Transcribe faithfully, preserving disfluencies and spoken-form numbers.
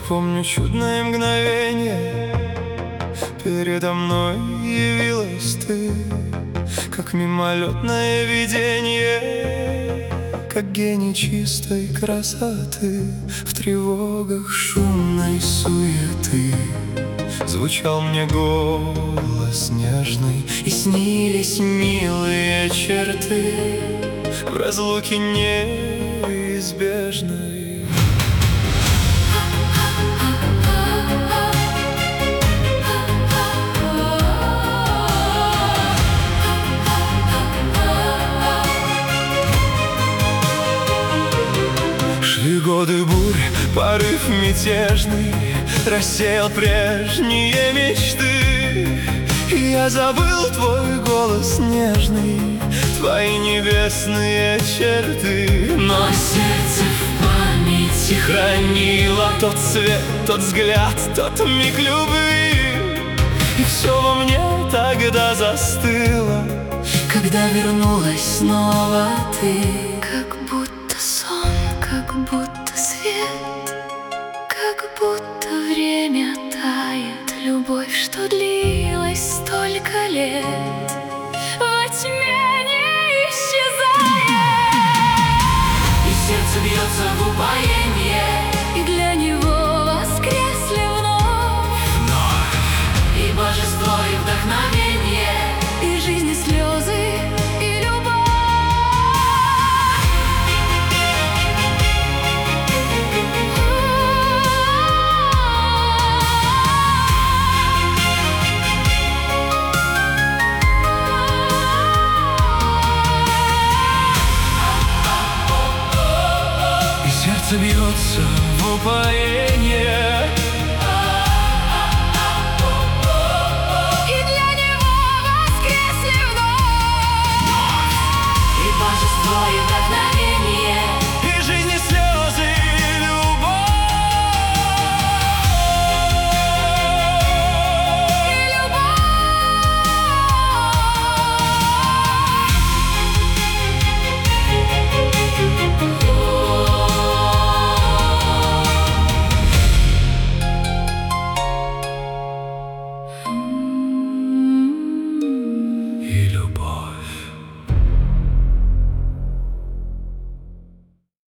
помню чудное мгновение, передо мной явилась ты, как мимолетное видение, как гений чистой красоты. В тревогах шумной суеты звучал мне голос нежный, и снились милые черты в разлуке неизбежной. Шли годы бурь, порыв мятежный рассеял прежние мечты, и я забыл твой голос нежный, твои небесные черты. Но сердце в памяти хранило тот цвет, тот взгляд, тот миг любви, и все во мне тогда застыло, когда вернулась снова ты. Как будто сон, как будто свет, как будто время тает, любовь, что длилась столько лет, во тьме не исчезает. И сердце бьется в упоенье, И для него воскресли вновь, вновь. И божество, и вдохновение, и жизни слезы, и любовь. И сердце бьется в упоенье,